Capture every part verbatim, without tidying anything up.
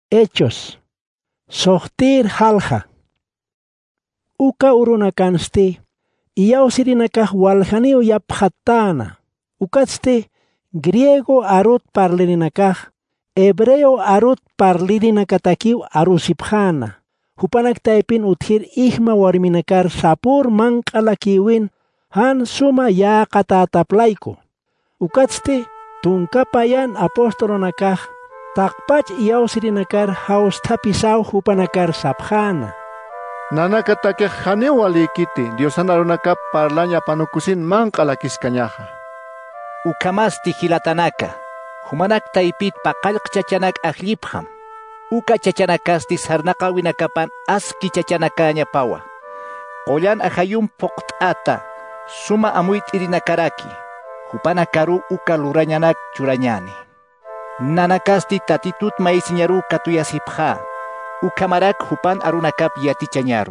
Hechos. Sohtir halja. Uka urunakansti. Iyausirinakah walhaniu yaphatana. Ukatsti griego arut parlirinakah. Hebreo arut parlirinakatakiu arusipjana. Hupanak taipin uthir ihma warminakar sapur manqalakiwin han suma ya qatataplayku. Ukatsti tunkapayan apostolonakah takpach iyausirinakar haustapisaw hupanakar sapjana. Nanakatakeh hanewali kiti Diosan arunakap parlaña panukusin manqalakiscañaja. Ukamasti hilatanaka. Humanak taipit paqalq chachanak ajlipjam. Uka chachanakasti sarnaqa winakapan aski chachanakaña pawa. Qollan ajayun poqt'ata. Suma amuyt irinakaraki. Hupanakaru uka lurañanak churañani. Nanakasti tatitut maisiñaru katuyasipja. Ukamarak hupan arunakap yatichañaru.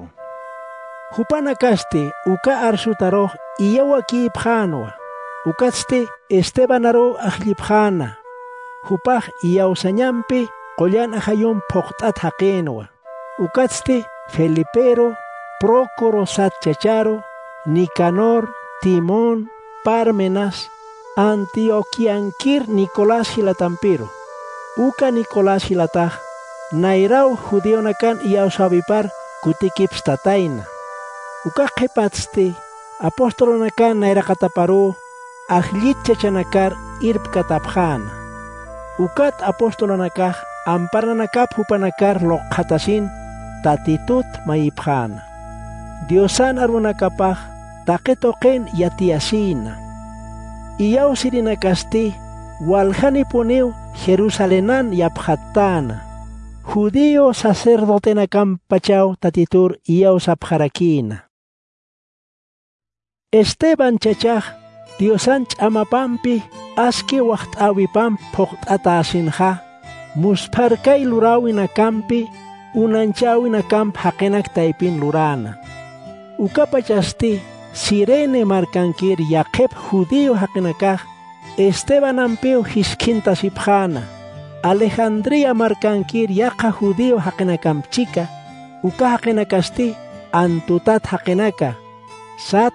Hupanakasti uka arsutaroh iyawaki pjanwa. Ukatsti Estebanaro ajlipjana. Hupaj iyawsañampi qollan ajayun poqt'at haqinwa. Ukatsti Felipero, Prócoro satchacharo, Nicanor, Timón, Parmenas, Antioquiankir Nicolás hilatampiro. Uka Nicolás hilataj, nairau judionakan iyawsabipar kutikipstataina. Uka qhipatsti apostolonakan nairakataparu ajlit chachanakar irpkatapjana. Ukat apostolonakaj amparnanakap hupanakar loqhatasin tatitut mayipjana. Diosan arunakapaj taqetoqen yatiasina. Iyawsirinakasti walhani puniw Jerusalenan yaphatana. Judío sacerdotenakan pachaw tatitur iyawsapjarakina. Esteban chachaj Diosan ch'amapampi aski waqt'awipam poqt'atasinja. Musparkay lurawinakampi unanchawinakamp haqenak taipin lurana. Ukapachasti Sirene markankir yaqep judío haqinakaj Esteban ampiu hiskintasipjana. Alejandría markankir yaqa judío haqinakamchika. Uka haqinakasti Antutat haqinaka. Sat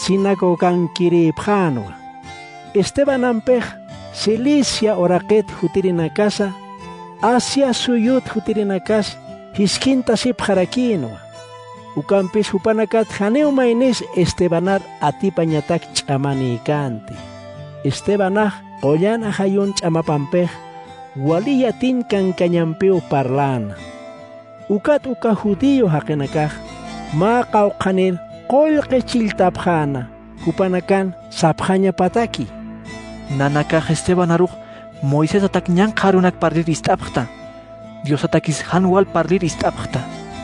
sinagogankiripjanwa. Esteban ampej Cilicia oraqet jutirinakasa, Asia suyut jutirinakas hiskintasipjarakinwa. Ukampis hupanakat haneu mainis Estebanar atipañatak ch'amanikanti. Estebanaj qollan ajayun ch'amapampej waliyatin kankañampiu parlana. Ukat uka judío haqinakaj ma qawqanir qollqe chiltapjana hupanakan sapjaña pataki. Nanakaj Esteban aruq Moisés atak ñan qarunak parlir istapqta. Dios atakis hanwal parlir istapqta.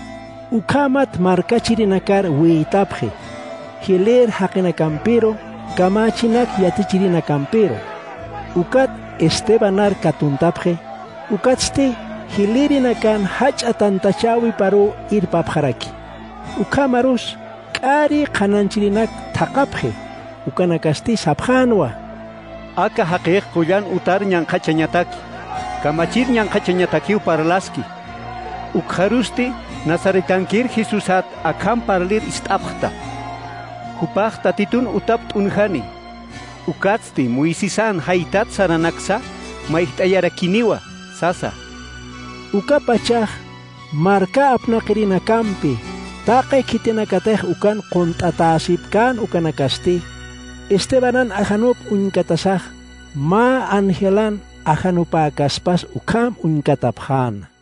Ukamat markachirinakar wiitapje. Hiler haqinakampiro kamachinak yatichirinakampiro. Ukat Estebanar katuntapje. Ukatsti hilirinakan hach'atantachawi paru irpapjaraki. Ukamarus k'ari qananchirinak thaqapje. Ukanakasti sapjanwa. Aka haqiq qullan utar ñanqachañataki. Kamachir ñanqachañatakiu parlaski. Ukharusti Nazaretankir Jesusat akam parlir istapqta. Hupaq tatitun utap t'unjani. Ukatsti Moisisan haytat saranaksa mayht'ayarakiniwa sasa. Ukapachaj marka apnaqirinakampi taqe kitinakatej ukan quntatasipkan ukanakasti. Estebanan ajanup unkatasaj ma angelan ajanupakaspas ukam unkatapjana.